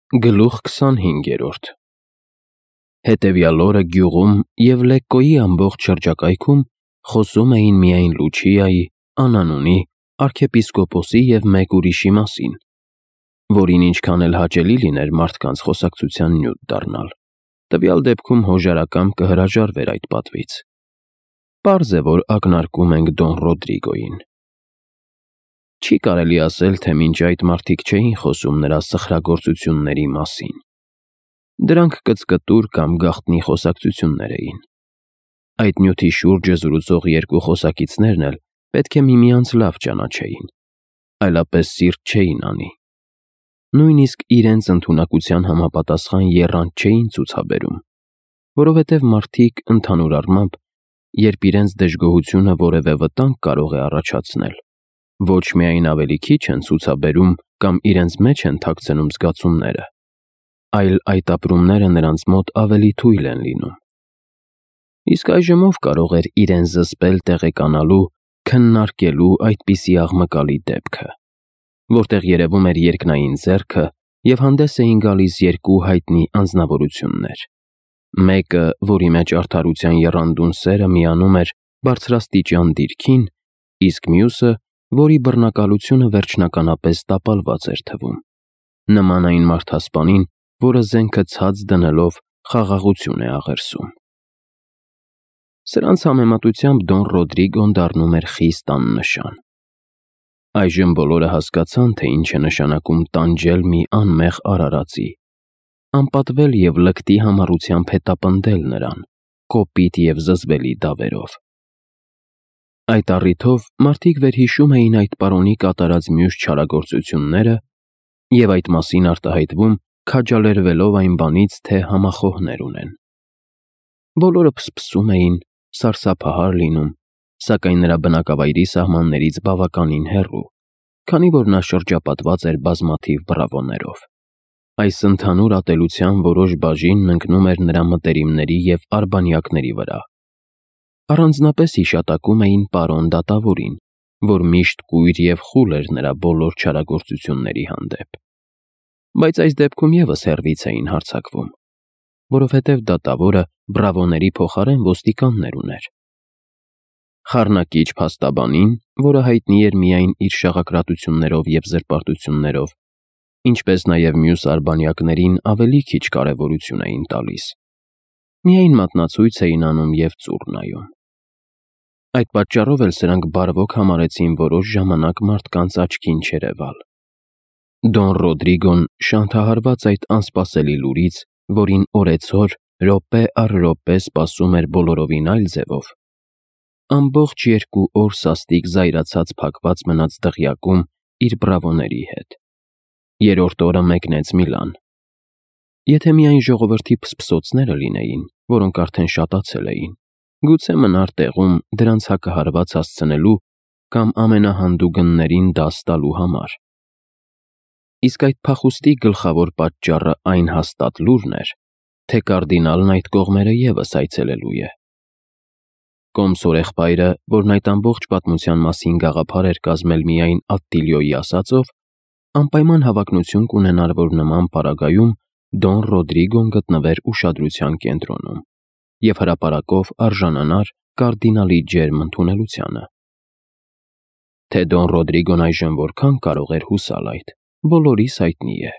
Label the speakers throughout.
Speaker 1: Գլուխ 25 Հետևյալ օրը գյուղում և Լեկկոյի ամբողջ շրջակայքում խոսում էին միայն Լուչիայի, Անանունի, arczepiskopos-ի և մեկ ուրիշի մասին, որին ինչքան էլ հաճելի լիներ մարդկանց խոսակցության նյութ դառնալ, տվյալ դեպքում հոժարակամ կհրաժարվեր այդ պատվից։ Պարզ է, որ ակնարկում ենք Դոն Ռոդրիգոյին։ Չի կարելի ասել, թե մինչ այդ մարդիկ չէին խոսում նրա սխրագործությունների մասին։ Դրանք կծկտուր կամ գաղտնի խոսակցություններ էին։ Այդ նյութի շուրջը զրուցող երկու խոսակիցներն էլ պետք է միմյանց լավ ճանաչեին, այլապես սիրտ չէին անի։ Նույնիսկ իրենց ընդունակության համապատասխան եռանդ չէին ցուցաբերում, որովհետև մարդիկ ընդհանուր առմամբ, երբ իրենց դժգոհությունը որևէ վտանգ կարող է առաջացնել, ոչ միայն ավելի քիչ են ցուցաբերում կամ իրենց մեջ են թաքցնում զգացումները, այլ այդ ապրումները նրանց մոտ ավելի թույլ են լինում։ Իսկ այժմ ով կարող էր իրեն զսպել տեղեկանալու, քննարկելու այդպիսի աղմկալի դեպքը, որտեղ երևում էր երկնային ձեռքը և հանդես էին գալիս երկու հայտնի անձնավորություններ, մեկը, որի մեջ արդարության եռանդուն սերը միանում էր բարձրաստիճան դիրքին, իսկ մյուսը, որի բռնակալությունը վերջնականապես տապալված էր թվում, նման այն մարդասպանին, որը զենքը ցած դնելով խաղաղություն է աղերսում։ Սրանց համեմատությամբ Դոն Ռոդրիգոն դառնում էր խիստ աննշան։ Այժմ բոլորը հասկացան, թե ինչ է նշանակում տանջել մի անմեղ արարածի, անպատվել և լկտի համառությամբ հետապնդել նրան, կոպիտ և զզվելի դավերով։ Այդ առիթով մարդիկ վերհիշում էին այդ պարոնի կատարած մյուս չարագործությունները և այդ մասին արտահայտվում, քաջալերվելով այն բանից, թե համախոհներ ունեն։ Բոլորը փսփսում էին, սարսափահար լինում, սակայն նրա բնակավայրի սահմաններից բավականին հեռու, քանի որ նա շրջապատված էր բազմաթիվ բռավոներով։ Այս ընդհանուր ատելության որոշ բաժինն ընկնում էր նրա մտերիմների և արբանյակների վրա։ Առանձնապես հիշատակում էին պարոն դատավորին, որ միշտ կույր և խուլ էր նրա բոլոր չարագործությունների հանդեպ։ Բայց այս դեպքում ևս հեռվից էին հարձակվում, որովհետև դատավորը բռավոների փոխարեն ոստիկաններ ուներ։ Խառնակիչ փաստաբանին, որը հայտնի էր միայն իր շաղակրատություններով և զրպարտություններով, ինչպես նաև մյուս արբանյակներին ավելի քիչ կարևորություն էին տալիս, միայն մատնացույց էին անում և ծուռ նայում։ Այդ պատճառով էլ սրանք բարվոք համարեցին որոշ ժամանակ մարդկանց աչքին չերևալ։ Դոն Ռոդրիգոն, շանթահարված այդ անսպասելի լուրից, որին օրեցօր, րոպե առ րոպե սպասում էր բոլորովին այլ ձևով, ամբողջ 2 օր սաստիկ զայրացած փակված մնաց դղյակում իր բռավոների հետ։ Երրորդ օրը մեկնեց Միլան։ Եթե միայն ժողովրդի փսփսոցները լինեին, որոնք արդեն շատացել էին, գուցե մնար տեղում դրանց հակահարված հասցնելու կամ ամենահանդուգններին դաս տալու համար։ Իսկ այդ փախուստի գլխավոր պատճառը այն հաստատ լուրն էր, թե կարդինալն այդ կողմերը ևս այցելելու է։ Կոմսորեղբայրը, որն այդ ամբողջ պատմության մասին գաղափար էր կազմել միայն Ատտիլիոյի ասածով, անպայման հավակնություն կունենար, որ նման պարագայում Դոն Ռոդրիգոն գտնվեր ուշադրության կենտրոնում և հրապարակով արժանանար կարդինալի ջերմ ընդունելությանը։ Թե Դոն Ռոդրիգոն այժմ որքան կարող էր հուսալ այդ, բոլորիս հայտնի է։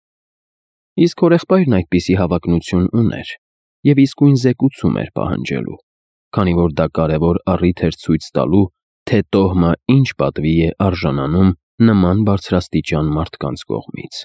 Speaker 1: Իսկ հորեղբայրն այդպիսի հավակնություն ուներ և իսկույն զեկուցում էր պահանջելու, քանի որ դա կարևոր առիթ էր ցույց տալու, թե տոհմը ինչ պատվի է արժանանում նման բարձրաստիճան մարդկանց կողմից։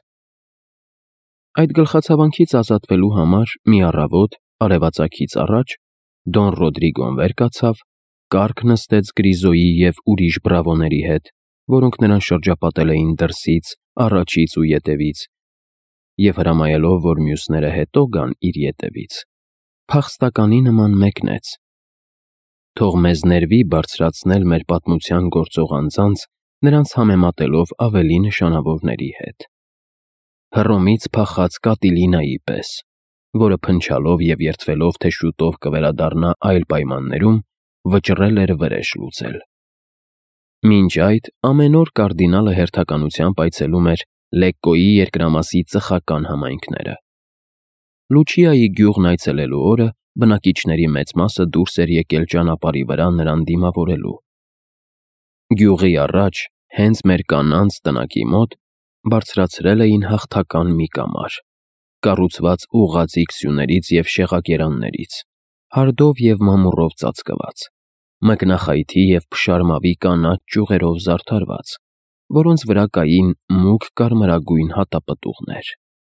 Speaker 1: Այդ գլխացավանքից ազատվելու համար մի առավոտ, արևածագից առաջ, Դոն Ռոդրիգոն վեր կացավ, կառք նստեց Գրիզոյի և ուրիշ բռավոների հետ, որոնք նրան շրջապատել էին դրսից, առաջից ու ետևից, և հրամայելով, որ մյուսները հետո գան իր ետևից, փախստականի նման մեկնեց. «Թող մեզ ներվի բարձրացնել մեր պատմության գործող անձանց, նրանց համեմատելով ավելի նշանավորների հետ։ Հռոմից փախած Կատիլինայի պես, որը փնչալով և երդվելով, թե շուտով կվերադառնա այլ պայմաններում, վճռել էր վրեժ լուծել։ Մինչ այդ ամեն օր կարդինալը հերթականությամբ այցելում էր Լեկկոյի երկրամասի ծխական համայնքները։ Լուչիայի գյուղն այցելելու օրը բնակիչների մեծ մասը դուրս էր եկել ճանապարհի վրա նրան դիմավորելու։ Գյուղի առաջ, հենց մեր կանանց տնակի մոտ, բարձրացրել էին հաղթական մի կամար, կառուցված ուղղաձիգ սյուներից և շեղակերաններից, հարդով և մամուռով ծածկված, մկնախայթի և փշարմավի կանաչ ճյուղերով զարդարված, որոնց վրա կային մուգ կարմրագույն հատապտուղներ։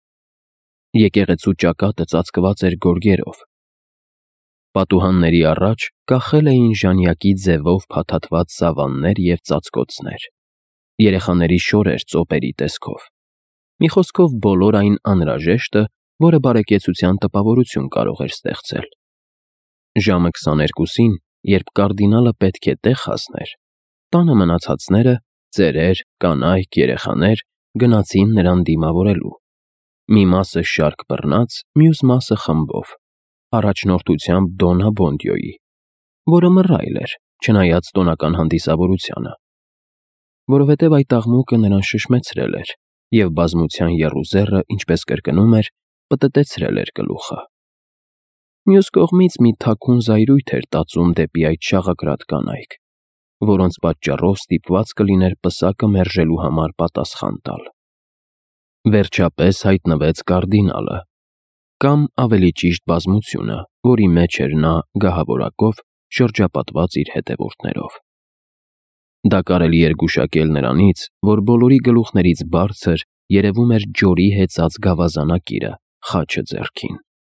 Speaker 1: Եկեղեցու ճակատը ծածկված էր գորգերով։ Պատուհանների առաջ կախել էին ժանյակի ձևով փաթաթված սավաններ և ծածկոցներ, երեխաների շորեր ծոպերի տեսքով։ Մի խոսքով բոլոր այն անհրաժեշտը, որը բարեկեցության տպավորություն կարող էր ստեղծել։ Ժամը 22-ին, երբ կարդինալը պետք է տեղ հասներ, տանը մնացածները, ծերեր, կանայք, երեխաներ, գնացին նրան դիմավորելու։ Մի մասը շարք բռնած, մյուս մասը խմբով, առաջնորդությամբ Դոն Աբոնդիոյի, որը մռայլ էր, չնայած տոնական հանդիսավորությանը, որովհետև այդ աղմուկը նրան շշմեցրել էր, և բազմության եռուզեռը, ինչպես կրկնում էր, պտտեցրել էր գլուխը։ Մյուս կողմից մի թաքուն զայրույթ էր տածում դեպի այդ շաղակրատ կանայք, որոնց պատճառով ստիպված կլիներ պսակը մերժելու համար պատասխան տալ։ Վերջապես հայտնվեց կարդինալը, կամ ավելի ճիշտ բազմությունը, որի մեջ էր նա գահավորակով, շրջապատված իր հետևորդներով։ Դա կարելի էր գուշակել նրանից, որ բոլորի գլուխներից բարձր երևում էր ջորի հեծած գավազանակիրը, խաչը ձեռքին։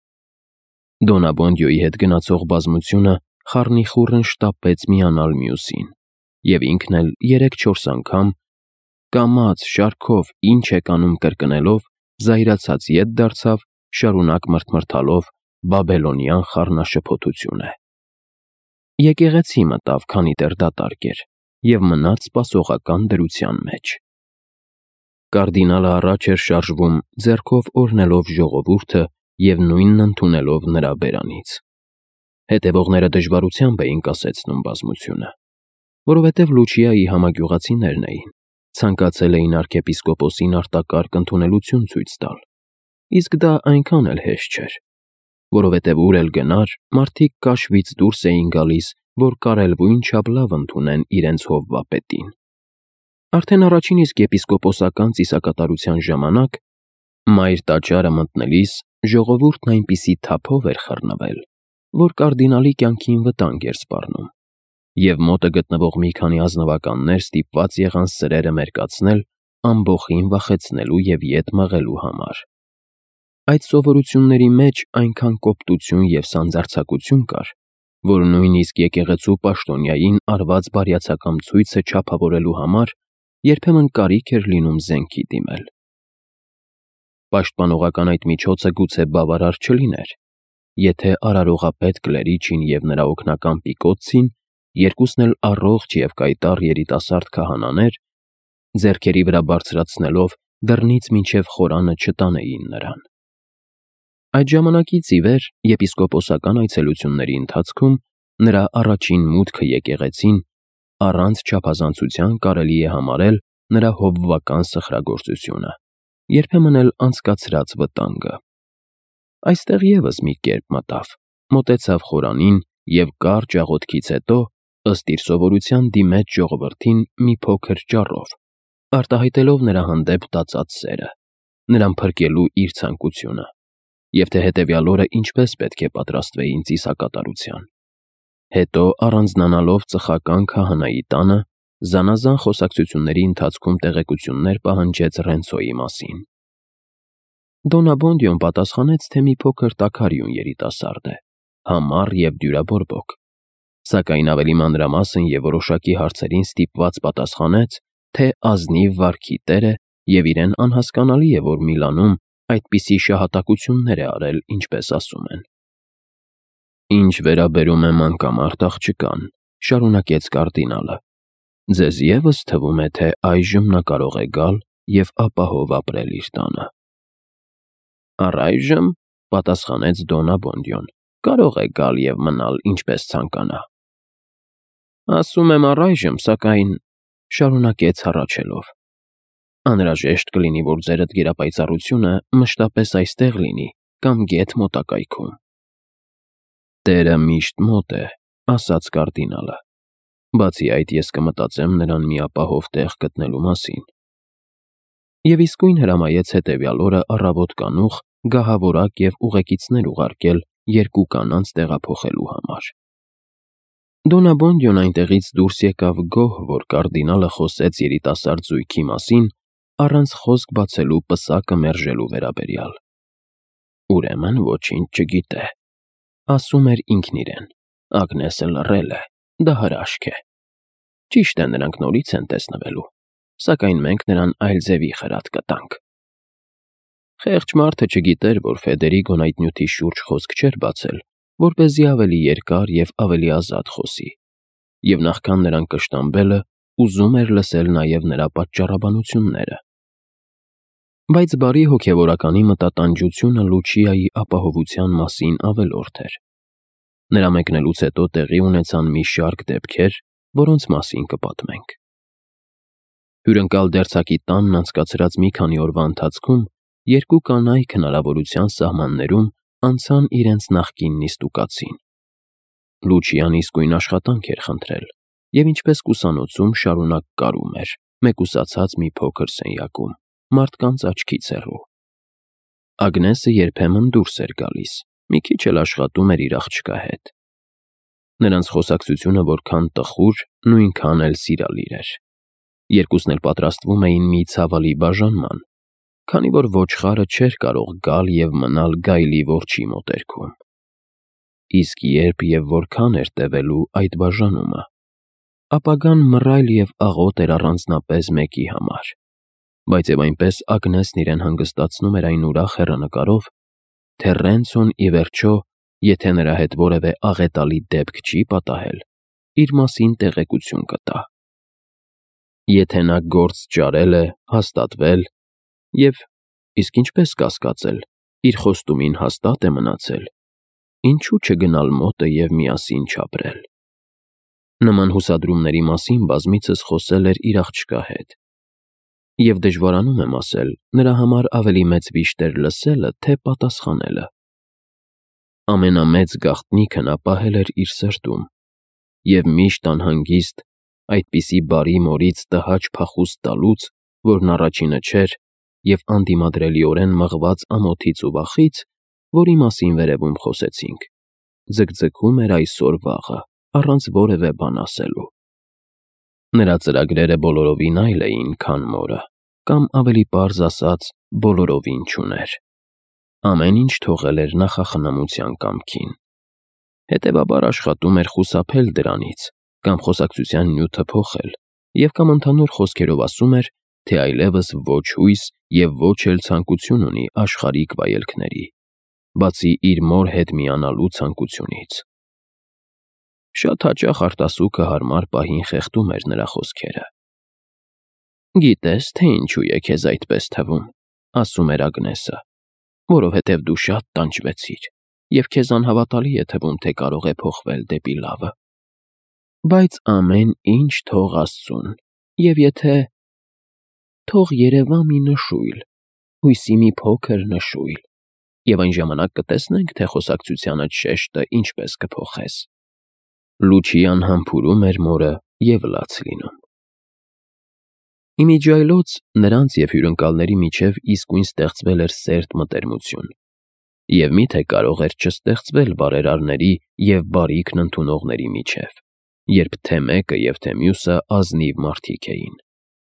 Speaker 1: Դոն Աբոնդիոյի հետ գնացող բազմությունը խառնիխուռն շտապեց միանալ մյուսին, և ինքն էլ 3-4 անգամ, կամաց, շարքով, ինչ եք անում կրկնելով, զայրացած ետ դարձավ, շարունակ մրթմրթալով բաբելոնյան խառնաշփոթությունը։ Եկեղեցի մտավ, քանի դեռ դատարկ էր, և մնաց սպասողական դրության մեջ։ Կարդինալը առաջ էր շարժվում, ձեռքով օրհնելով ժողովուրդը և նույնն ընդունելով նրա բերանից։ Հետևողները դժվարությամբ էին կասեցնում բազմությունը, որովհետև Լուչիայի համագյուղացիներն էին, ցանկացել էին arczepiskoposին արտակարգ ընդունելություն ցույց տալ, իսկ դա այնքան էլ հեշտ չէր, որովհետև ուր էլ գնար, մարդիկ կաշվից դուրս էին գալիս, որ կարելվույն չափ լավ ընդունեն իրենց հովվապետին։ Արդեն առաջին իսկ եպիսկոպոսական ծիսակատարության ժամանակ, մայր տաճարը մտնելիս, ժողովուրդն այնպիսի թափով էր խռնվել, որ կարդինալի կյանքին վտանգ էր սպառնում, և մոտը գտնվող մի քանի ազնվականներ ստիպված եղան սրերը մերկացնել ամբոխին վախեցնելու և ետ մղելու համար։ Այդ սովորությունների մեջ այնքան կոպտություն և սանձարձակություն կար, որ նույնիսկ եկեղեցու պաշտոնյային արված բարյացակամ ցույցը չափավորելու համար երբեմն կարիք էր լինում զենքի դիմել։ Պաշտպանողական այդ միջոցը գուցե բավարար չլիներ, եթե արարողապետ Կլերիչին և նրա օգնական Պիկոցին, երկուսն էլ առողջ և կայտառ երիտասարդ քահանաներ, ձեռքերի վրա բարձրացնելով դռնից մինչև խորանը չտանեին նրան։ Այդ ժամանակից ի վեր եպիսկոպոսական այցելությունների ընթացքում նրա առաջին մուտքը եկեղեցին առանց չափազանցության կարելի է համարել նրա հովվական սխրագործությունը, երբեմն էլ անցկացրած վտանգը։ Այստեղ ևս մի կերպ մտավ, մոտեցավ խորանին և կարճ աղոթքից հետո, ըստ իր սովորության, դիմեց ժողովրդին մի փոքր ճառով, արտահայտելով նրա հանդեպ տածած սերը, նրան փրկելու իր ցանկությունը, և թե հետևյալ օրը ինչպես պետք է պատրաստվեին ծիսակատարության։ Հետո, առանձնանալով ծխական քահանայի տանը, զանազան խոսակցությունների ընթացքում տեղեկություններ պահանջեց Ռենցոյի մասին։ Դոն Աբոնդիոն պատասխանեց, թե մի փոքր տաքարյուն երիտասարդ է, համառ և դյուրաբորբոք, սակայն ավելի մանրամասն և որոշակի հարցերին ստիպված պատասխանեց, թե ազնիվ վարքի տեր է և իրեն անհասկանալի է, որ Միլանում այդպիսի շահատակություններ է արել, ինչպես ասում են։ Ինչ վերաբերում է մանկամարտ աղջկան, շարունակեց կարդինալը, ձեզ ևս թվում է, թե այժմ նա կարող է գալ և ապահով ապրել իր տանը։ Առայժմ, պատասխանեց Դոն Աբոնդիոն, կարող է գալ և մնալ ինչպես ցանկանա։ Ասում եմ առայժմ, սակայն, շարունակեց հառաչելով, Անհրաժեշտ կլինի, որ ձերդ գերապայծառությունը մշտապես այստեղ լինի կամ գեթ մոտակայքում։ Տերը միշտ մոտ է, ասաց կարդինալը։ Բացի այդ, ես կմտածեմ նրան մի ապահով տեղ գտնելու մասին։ Եվ իսկույն հրամայեց հետևյալ օրը առավոտ կանուխ գահավորակ և ուղեկիցներ ուղարկել երկու կանանց տեղափոխելու համար։ Դոնաբոնդյոն այնտեղից դուրս եկավ գոհ, որ կարդինալը խոսեց երիտասարդ զույգի մասին, առանց խոսք բացելու պսակը մերժելու վերաբերյալ։ Ուրեմն ոչինչ չգիտե, ասում էր ինքն իրեն։ Ագնեսը լռել է, դա հրաշք է։ Ճիշտ է, նրանք նորից են տեսնվելու, սակայն մենք նրան այլ ձևի խրատ կտանք։ Խեղճ մարդը չգիտեր, որ Ֆեդերիկոն այդ նյութի շուրջ խոսք չէր բացել, որպեսզի ավելի երկար և ավելի ազատ խոսի, և նախքան նրան կշտամբելը, ուզում էր լսել նաև նրա պատճառաբանությունները։ Բայց բարի հոգևորականի մտատանջությունը Լուչիայի ապահովության մասին ավելորդ էր։ Նրա մեկնելուց հետո տեղի ունեցան մի շարք դեպքեր, որոնց մասին կպատմենք։ Հյուրընկալ դերձակի տանն անցկացրած մի քանի օրվա ընթացքում երկու կանայք հնարավորության սահմաններում անցան իրենց նախկին նիստուկացին։ Լուչիան իսկույն աշխատանք էր խնդրել, և ինչպես կուսանոցում շարունակ կարում էր, մեկուսացած մի փոքր սենյակում, մարդկանց աչքից հեռու։ Ագնեսը երբեմն դուրս էր գալիս, մի քիչ էլ աշխատում էր իր աղջկա հետ։ Նրանց խոսակցությունը որքան տխուր, նույնքան էլ սիրալիր էր։ Երկուսն էլ պատրաստվում էին մի ցավալի բաժանման, քանի որ ոչխարը չէր կարող գալ և մնալ գայլի որջի մոտերքում։ Իսկ երբ և որքան էր տևելու այդ բաժանումը։ Ապագան մռայլ և աղոտ էր առանձնապես մեկի համար, բայց և այնպես Ագնեսն իրեն հանգստացնում էր այն ուրախ հեռանկարով, թե Ռենցոն ի վերջո, եթե նրա հետ որևէ աղետալի դեպք չի պատահել, իր մասին տեղեկություն կտա։ Եթե նա գործ ճարել է, հաստատվել և, իսկ ինչպես կասկածել, իր խոստումին հաստատ է մնացել, ինչու չգնալ մոտը և միասին չապրել։ Նման հուսադրումների մասին բազմիցս խոսել էր իր աղջկա հետ, և դժվարանում եմ ասել, նրա համար ավելի մեծ վիշտ էր լսելը, թե պատասխանելը։ Ամենամեծ գաղտնիքը նա պահել էր իր սրտում, և միշտ անհանգիստ այդպիսի բարի մորից տհաճ փախուստ տալուց, որն առաջինը չէր, և անդիմադրելիորեն մղված ամոթից ու վախից, որի մասին վերևում խոսեցինք, ձգձգում էր այսօր֊վաղը, առանց որևէ բան ասելու։ Նրա ծրագրերը բոլորովին այլ էին, քան մորը, կամ ավելի պարզ ասած, բոլորովին չուներ։ Ամեն ինչ թողել էր նախախնամության կամքին։ Հետևաբար աշխատում էր խուսափել դրանից, կամ խոսակցության նյութը փոխել, և կամ ընդհանուր խոսքերով ասում էր, թե այլևս ոչ հույս և ոչ էլ ցանկություն ունի աշխարհիկ վայելքների, բացի իր մոր հետ միանալու ցանկությունից։ Շատ հաճախ արտասուքը հարմար պահին խեղդում էր նրա խոսքերը։ «Գիտես, թե ինչու է քեզ այդպես թվում», ասում էր Ագնեսը, «որովհետև դու շատ տանջվեցիր, և քեզ անհավատալի է թվում, թե կարող է փոխվել դեպի լավը։ Բայց ամեն ինչ թող Աստծուն, և եթե… թող երևա մի նշույլ, հույսի մի փոքր նշույլ, և այն ժամանակ կտեսնենք, թե խոսակցությանդ շեշտը ինչպես կփոխես»։ Լուչիան համբուրում էր մորը և լաց լինում։ Իմիջիայլոց նրանց և հյուրընկալների միջև իսկույն ստեղծվել էր սերտ մտերմություն, և միթե կարող էր չստեղծվել բարերարների և բարիքն ընդունողների միջև, երբ թե մեկը և թե մյուսը ազնիվ մարդիկ էին։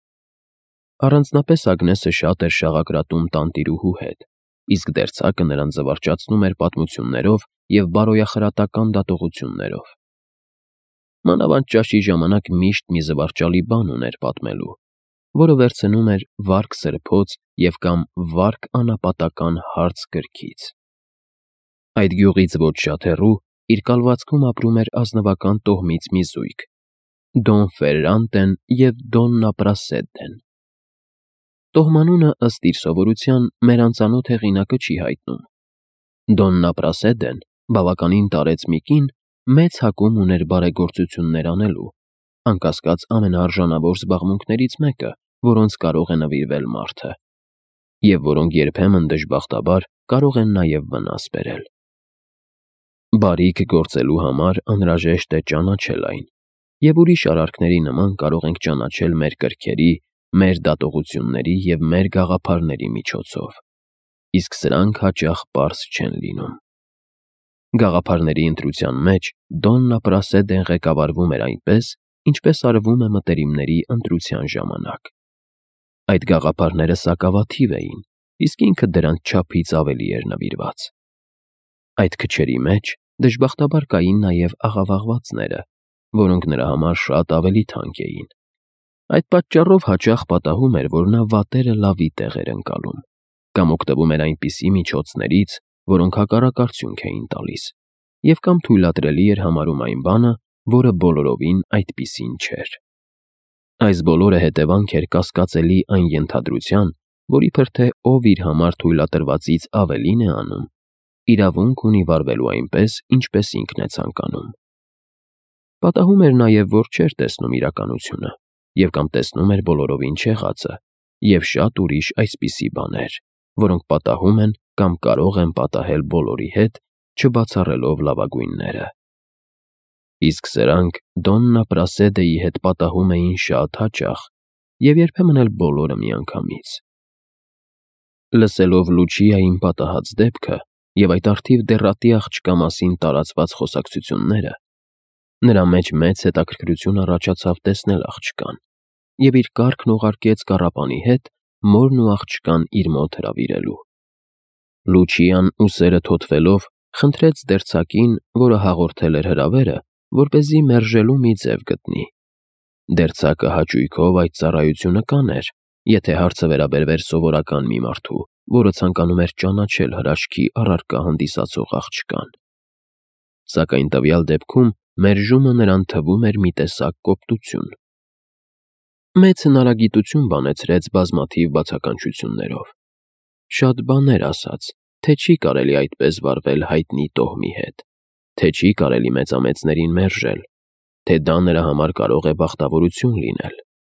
Speaker 1: Առանձնապես Ագնեսը շատ էր շաղակրատում տանտիրուհու հետ, իսկ դերձակը նրան զվարճացնում էր պատմություններով և բարոյախրատական դատողություններով։ Մանավանդ ճաշի ժամանակ միշտ մի զվարճալի բան ուներ պատմելու, որը վերցնում էր վարք սրբոց և կամ վարք անապատական հարց գրքից։ Այդ գյուղից ոչ շատ հեռու իր կալվածքում ապրում էր ազնվական տոհմից մի զույգ՝ Դոն Ֆերրանտեն և Դոննա Պրասեդեն։ Տոհմանունը, ըստ իր սովորության, մեր անծանոթ հեղինակը չի հայտնում։ Դոննա Պրասեդեն բավականին տարեց մի կին, մեծ հակում ուներ բարեգործություններ անելու, անկասկած ամենաարժանավոր զբաղմունքներից մեկը, որոնց կարող է նվիրվել մարդը, և որոնք երբեմն դժբախտաբար կարող են նաև վնաս բերել։ Բարիք գործելու համար անհրաժեշտ է ճանաչել այն, և ուրիշ արարքների նման կարող ենք ճանաչել մեր կրքերի, մեր դատողությունների և մեր գաղափարների միջոցով, իսկ սրանք հաճախ պարզ չեն լինում։ Գաղափարների ընտրության մեջ Դոննա Պրասեդեն ղեկավարվում էր այնպես, ինչպես արվում է մտերիմների ընտրության ժամանակ։ Այդ գաղափարները սակավաթիվ էին, իսկ ինքը դրանց չափից ավելի էր նվիրված։ Այդ քչերի մեջ դժբախտաբար կային նաև աղավաղվածները, որոնք նրա համար շատ ավելի թանկ էին։ Այդ պատճառով հաճախ պատահում էր, որ նա վատերը լավի տեղ էր ընկալում, կամ օգտվում էր այնպիսի միջոցներից, որոնք հակառակարդյունք էին տալիս, և կամ թույլատրելի էր համարում այն բանը, որը բոլորովին այդպիսին չէր։ Այս բոլորը հետևանք էր կասկածելի այն ենթադրության, որ իբր թե ով իր համար թույլատրվածից ավելին է անում, իրավունք ունի վարվելու այնպես, ինչպես ինքն է ցանկանում։ Պատահում էր նաև, որ չէր տեսնում իրականությունը, և կամ տեսնում էր բոլորովին չեղածը, և շատ ուրիշ այսպիսի բաներ, որոնք պատահում են կամ կարող են պատահել բոլորի հետ, չբացառելով լավագույնները։ Իսկ սրանք Դոննա Պրասեդեի հետ պատահում էին շատ հաճախ և երբեմն էլ բոլորը միանգամից։ Լսելով Լուչիային պատահած դեպքը և այդ առթիվ դեռատի աղջկա մասին տարածված խոսակցությունները, նրա մեջ մեծ հետաքրքրություն առաջացավ տեսնել աղջկան, և իր կառքն ուղարկեց կառապանի հետ մորն ու աղջկան իր մոտ հրավիրելու։ Լուչիան ուսերը թոթվելով խնդրեց դերձակին, որը հաղորդել էր հրավերը, որպեսզի մերժելու մի ձև գտնի։ Դերձակը հաճույքով այդ ծառայությունը կաներ, եթե հարցը վերաբերվեր սովորական մի մարդու, որը ցանկանում էր ճանաչել հրաշքի առարկա հանդիսացող աղջկան։ Սակայն տվյալ դեպքում մերժումը նրան թվում էր մի տեսակ կոպտություն։ Մեծ հնարագիտություն բանեցրեց բազմաթիվ բացականչություններով։ Շատ բաներ ասաց, թե չի կարելի այդպես վարվել հայտնի տոհմի հետ, թե չի կարելի մեծամեծներին մերժել, թե դա նրա համար կարող է բախտավորություն լինել։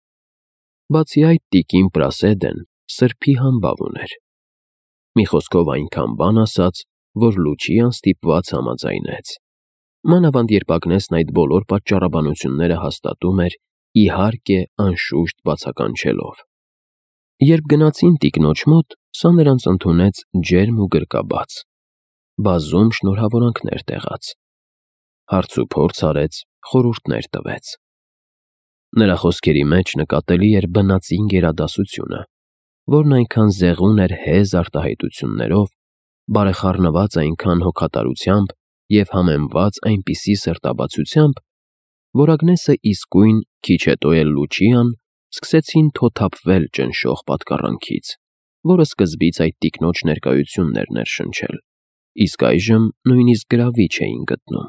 Speaker 1: Բացի այդ, տիկին Պրասեդեն սրբի համբավ ուներ։ Մի խոսքով այնքան բան ասաց, որ Լուչիան ստիպված համաձայնեց։ Մանավանդ երբ Ագնեսն այդ բոլոր պատճառաբանությունները հաստատում էր, իհարկե, անշուշտ բացականչելով։ Երբ գնացին տիկնոջ մոտ, սա նրանց ընդունեց ջերմ ու գրկաբաց։ Բազում շնորհավորանքներ տեղաց։ Հարցուփորձ արեց, խորհուրդներ տվեց։ Նրա խոսքերի մեջ նկատելի էր բնածին գերադասությունը, որն այնքան զեղուն էր հեզ արտահայտություններով, բարեխառնված այնքան հոգատարությամբ և համեմված այնպիսի սրտաբացությամբ, որ Ագնեսը իսկույն, քիչ հետո էլ Լուչիան սկսեցին թոթափվել ճնշող պատկառանքից, որը սկզբից այդ տիկնոջ ներկայությունն էր ներշնչել, իսկ այժմ նույնիսկ գրավիչ էին գտնում։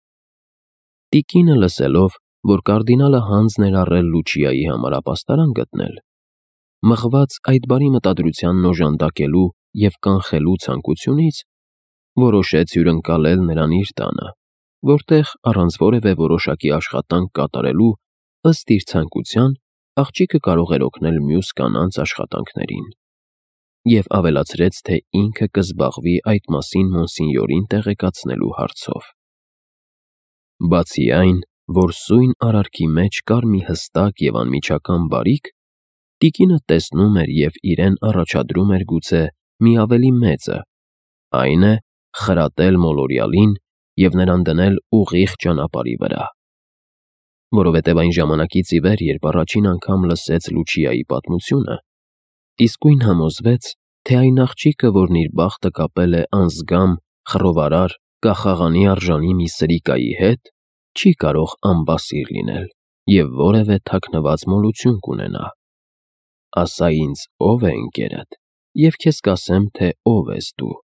Speaker 1: Տիկինը լսելով, որ կարդինալը հանձն էր առել Լուչիայի համար ապաստարան գտնել, մղված այդ բարի մտադրությանն օժանդակելու և կանխելու ցանկությունից, որոշեց հյուրընկալել նրան իր տանը, որտեղ առանց որևէ որոշակի աշխատանք կատարելու, ըստ իր ցանկության, աղջիկը կարող էր օգնել մյուս կանանց աշխատանքներին, և ավելացրեց, թե ինքը կզբաղվի այդ մասին Մոնսինյորին տեղեկացնելու հարցով։ Բացի այն, որ սույն արարքի մեջ կար մի հստակ և անմիջական բարիք, տիկինը տեսնում էր և իրեն առաջադրում էր գուցե մի ավելի մեծը, այն է, խրատել մոլորյալին և նրան դնել ուղիղ ճանապարհի վրա։ Որովհետև այն ժամանակից ի վեր, երբ առաջին անգամ լսեց Լուչիայի պատմությունը, իսկույն համոզվեց, թե այն աղջիկը, որն իր բախտը կապել է անզգամ, խռովարար, կախաղանի արժանի մի սրիկայի հետ, չի կարող անբասիր լինել և որևէ թաքնված մոլություն կունենա։ Ասա ինձ ով է ընկերդ, և քեզ կասեմ, թե ով ես դու։